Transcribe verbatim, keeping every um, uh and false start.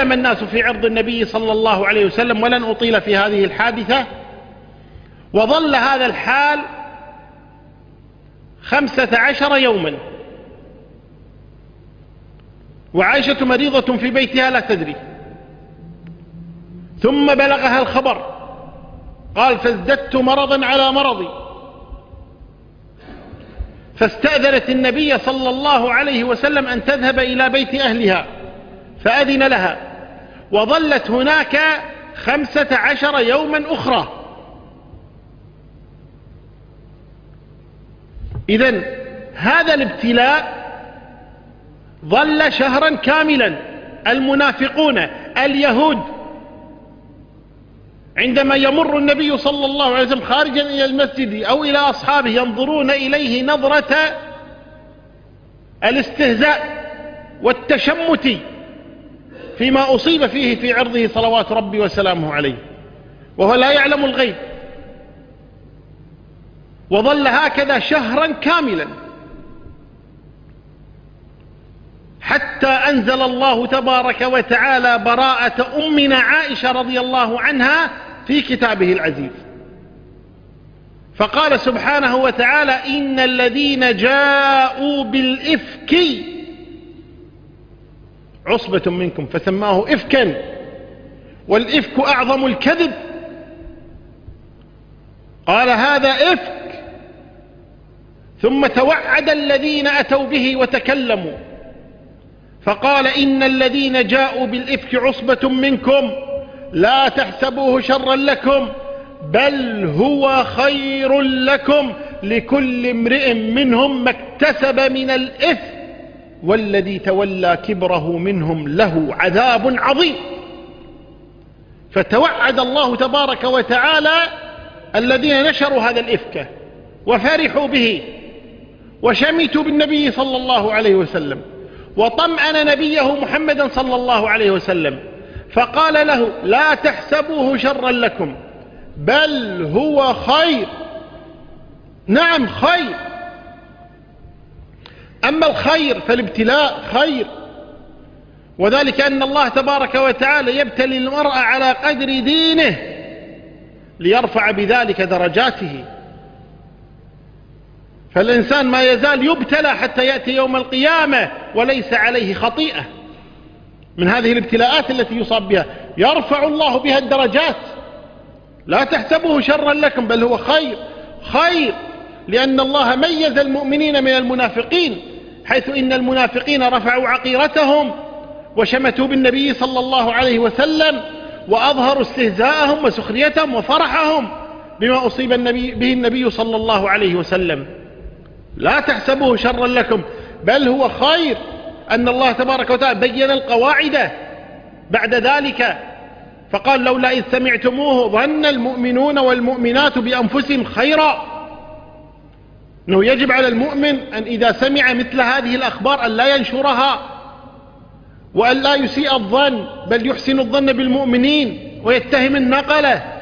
تكلم الناس في عرض النبي صلى الله عليه وسلم، ولن أطيل في هذه الحادثة. وظل هذا الحال خمسة عشر يوما، وعائشة مريضة في بيتها لا تدري. ثم بلغها الخبر، قال فازددت مرضا على مرضي، فاستأذنت النبي صلى الله عليه وسلم أن تذهب إلى بيت أهلها، فأذن لها، وظلت هناك خمسة عشر يوما أخرى. إذن هذا الابتلاء ظل شهرا كاملا. المنافقون اليهود عندما يمر النبي صلى الله عليه وسلم خارجا إلى المسجد أو إلى أصحابه ينظرون إليه نظرة الاستهزاء والتشمت فيما أصيب فيه في عرضه صلوات ربي وسلامه عليه، وهو لا يعلم الغيب. وظل هكذا شهرا كاملا حتى أنزل الله تبارك وتعالى براءة أمنا عائشة رضي الله عنها في كتابه العزيز، فقال سبحانه وتعالى إن الذين جاءوا بالإفك عصبة منكم، فسماه إفكا، والإفك أعظم الكذب. قال هذا إفك، ثم توعد الذين أتوا به وتكلموا فقال إن الذين جاءوا بالإفك عصبة منكم لا تحسبوه شرا لكم بل هو خير لكم لكل امرئ منهم ما اكتسب من الإثم والذي تولى كبره منهم له عذاب عظيم. فتوعد الله تبارك وتعالى الذين نشروا هذا الإفك وفرحوا به وشمتوا بالنبي صلى الله عليه وسلم، وطمأن نبيه محمدا صلى الله عليه وسلم، فقال له لا تحسبوه شرا لكم بل هو خير. نعم خير. أما الخير فالابتلاء خير، وذلك أن الله تبارك وتعالى يبتلي المرء على قدر دينه ليرفع بذلك درجاته. فالإنسان ما يزال يبتلى حتى يأتي يوم القيامة وليس عليه خطيئة من هذه الابتلاءات التي يصاب بها، يرفع الله بها الدرجات. لا تحسبوه شرا لكم بل هو خير. خير لأن الله ميز المؤمنين من المنافقين، حيث إن المنافقين رفعوا عقيرتهم وشمتوا بالنبي صلى الله عليه وسلم وأظهروا استهزاءهم وسخريتهم وفرحهم بما أصيب النبي به النبي صلى الله عليه وسلم. لا تحسبوه شرا لكم بل هو خير. أن الله تبارك وتعالى بين القواعد بعد ذلك فقال لولا إذ سمعتموه ظن المؤمنون والمؤمنات بأنفسهم خيرا. أنه يجب على المؤمن أن إذا سمع مثل هذه الأخبار أن لا ينشرها وأن لا يسيء الظن، بل يحسن الظن بالمؤمنين ويتهم النقلة